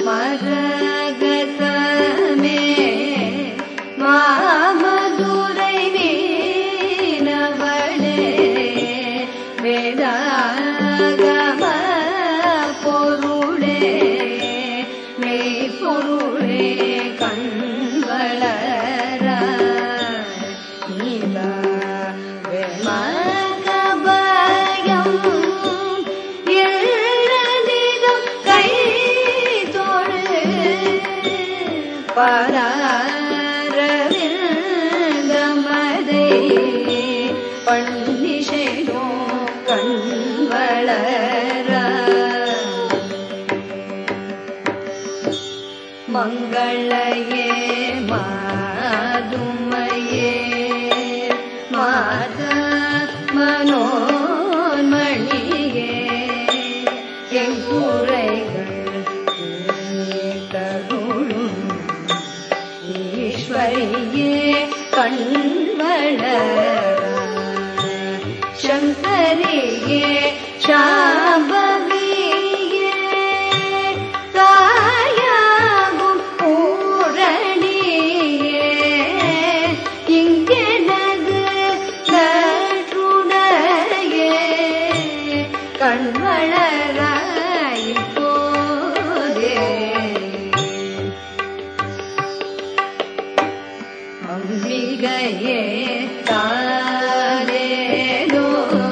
மரகதமே மாமதுரை மீனவளே வேதாகம பொருளே மெய்ப்பொருளே கண்வளர நீலா மகபயம் எல்லதிலும் கை தோழு பராரவிந்தமதை பன்னிசைதோ கண்வளர மங்களயே மாதுமையே மாத மனோன்மணியே என் குறைகள் தருளும் ஈஸ்வரியே கண்வளர சங்கரியே சாம்பவியே தாயாகும் பூரணியே இங்கெனது நற்றுணையே கண்வளராய் போதே அம்பிகையே தாலேலோ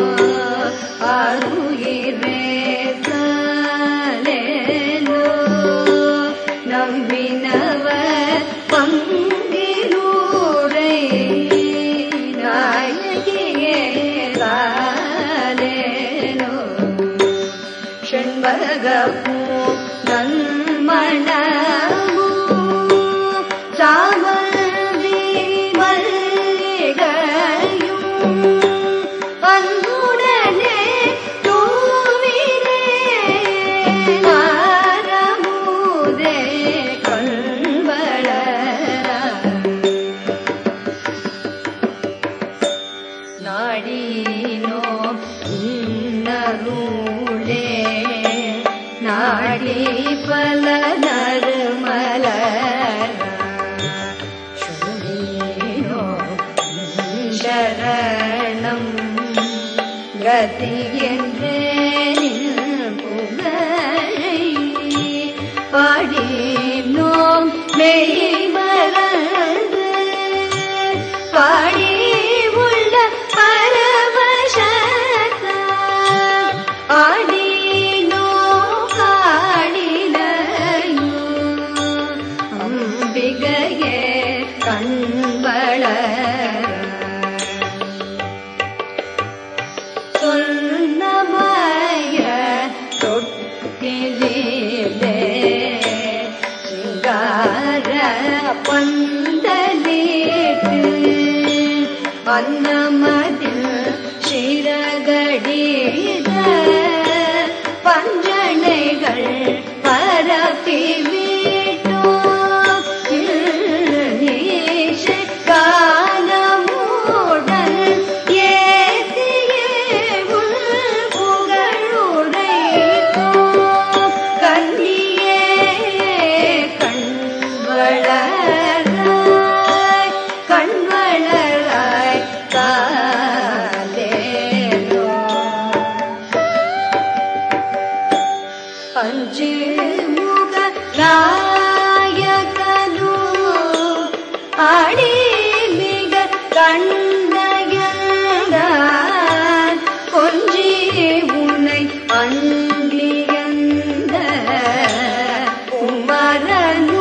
அருயிரே தாலேலோ நம்பினவர் பங்கிலூரை நாயகியே தாலேலோ செண்பகப்பூ நன்மணமூ சாமந்தி மல்லிகையும் அன்புடனே தூவினே நாரமுதே கண்வளர நாடினோ இன்னருளே நாடி பல நறுமலர் சுடீனோ சரணம் கதி என்றே புகழை பாடினோம் மெய் மறந்து பாடி உள்ள பரவசத்த ஆடினோ காடிலையோ அம்பிகையே கண்வளர சொன்னமய தொட்டிலே சிங்கார பந்தலிட்டு அன்னமதில் சிறகடித பஞ்சனைகள் பரப்பி வீட்டோ காலமுடன் ஏத்தியே உள் புகழுரைத்தோ கண்ணியே கண்வளராய் கண்வளராய் காலேலோ பஞ்சு முக நாயகனு ஆடி மிக கண்ணயந்தான் கொஞ்சி உன்னை அன்றியந்த குமரனு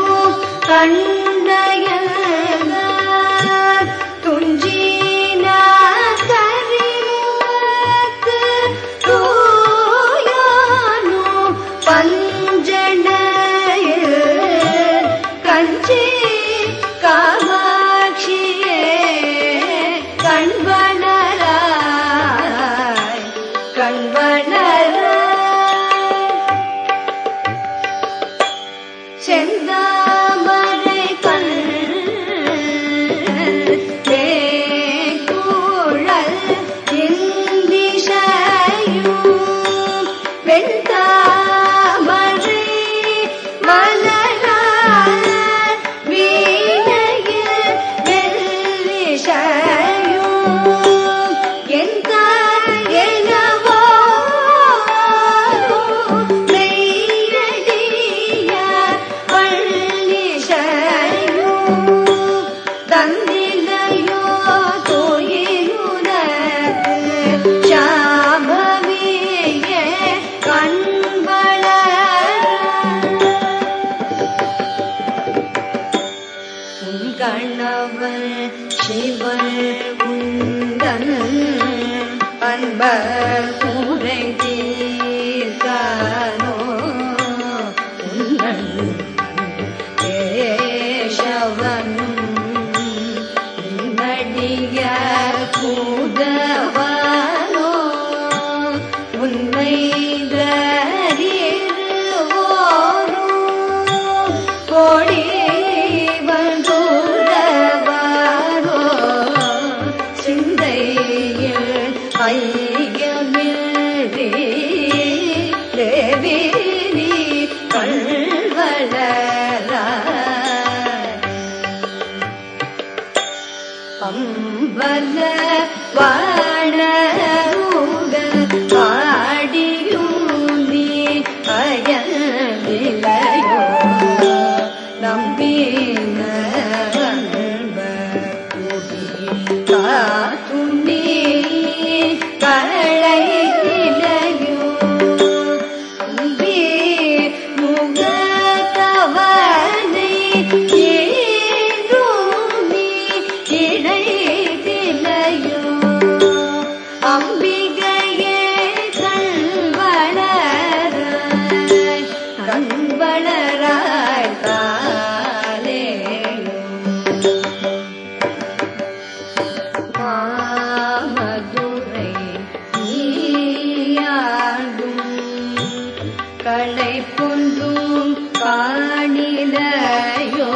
கண்ணயந்தான் துஞ்சினா கரிமுகத்து தூயானு பஞ்சனையில் கஞ்சி காமாட்சியே கண்வளராய் கண்வளராய் செந்தாமரை கண் வேங்குழல் இந்திசையும் வெண்தாமரை மலர் அன்பர் கூரை தீர்க்கானோ உன்னன் கேசவனும் நடிக கூதவானோ உன்னை கோடி வந்துடவாரோ சிந்தையில் ஐயமில்லை தேவி நீ கள்வளராய் அம்பல வாழருடன் ஆடியும் நீ அயலிலையோ நம்பின காத்துணி களையிலையோ அம்பி முகத்தவனை ஏதும் நீ இடைத்திலையோ அம்பிகையே கண்வளராய் தாலேயோ மாமதுரை நீயாடும் களை பொன்றும் காணிலையோ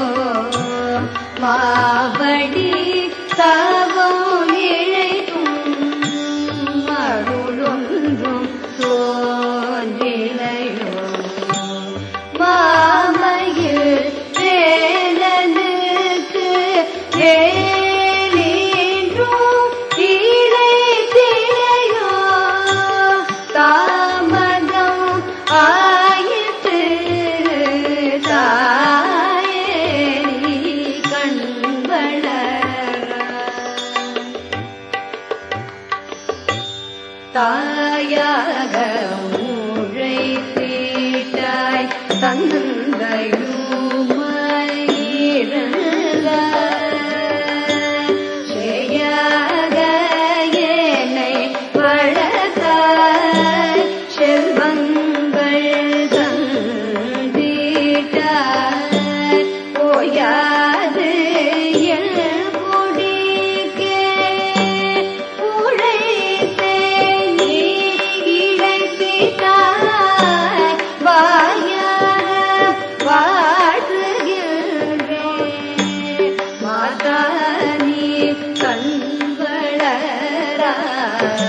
மாவடி தவம் இழைக்கும் அருளொன்றும் தோன்றிலையோ மாமையில் வேலனுக்கு வேலின்றும் இழைத்திலையோ தாமதம் ஆயிற்று தாயே நீ கண்வளராய் தாயாக உழைத்தீட்டாய் தந்தையுமாயிரந்தாய் செய்யாக என்னை வளர்த்தாய் செல்வங்கள் தந்தீட்டாய் போயாது என் குடிக்கே உழைத்தே நீ இழைத்திட்டாய் வாயார வாழ்த்துகின்றேன் மாதா நீ கண்வளராய்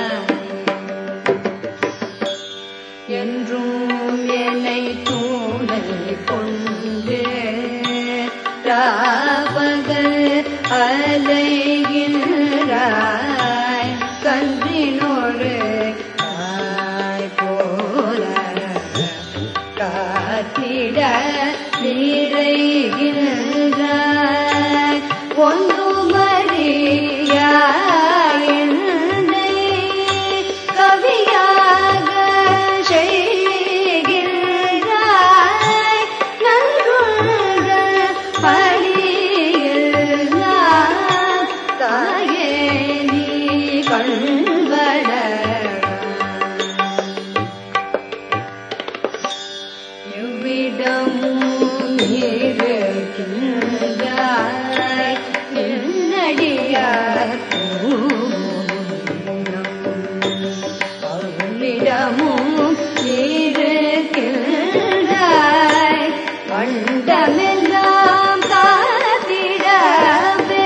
என்றும் என்னை துணை கொண்டு ராபகல் அலைகின்றாய் கன்றினோடு தாய் போல காத்திட நிறைகின்றாய் ஒன்றுமறியாய் கவியாக செய்கின்றாய் நன்றுள்ள பழியில் நான் தாயே நீ கண்வளராய் எவ்விடமும் இருக்கின்றாய் என்னடியார் அவளிடமும் இருக்கின்றாய் பண்டமெல்லாம் காத்திடவே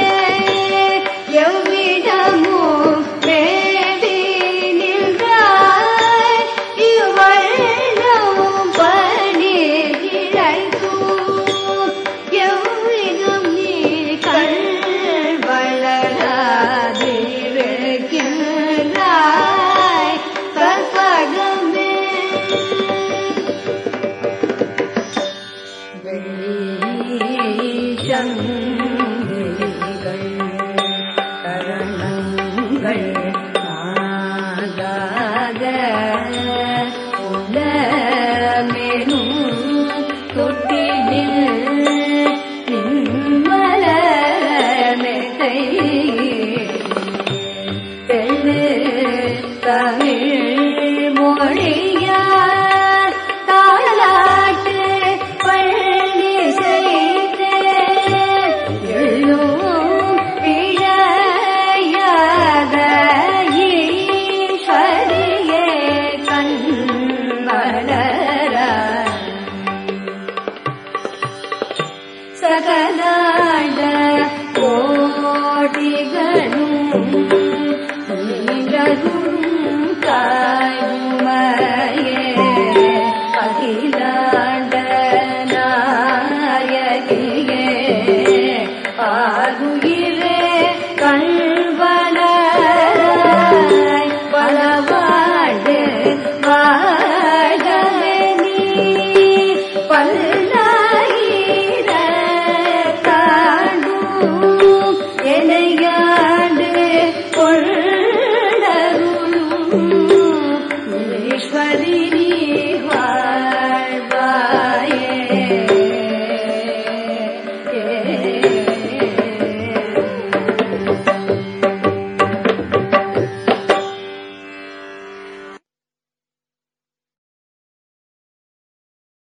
எவ்விடமும் தேடி நின்றாய் இவ்வளவும் பணி இழைக்கும் எவ்விதம் நீ கண்வளராதிருக்கின்றாய் கற்பகமே சங்கிலிகள் கரணங்கள் நாதாக உலமெனும் தொட்டிலில் நின்மலமெத்தை தெள்ளு சகலாண்ட